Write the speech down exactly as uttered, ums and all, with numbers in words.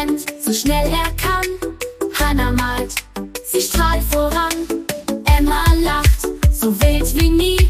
rennt, so schnell er kann. Hannah malt, sie strahlt voran. Emma lacht, so wild wie nie.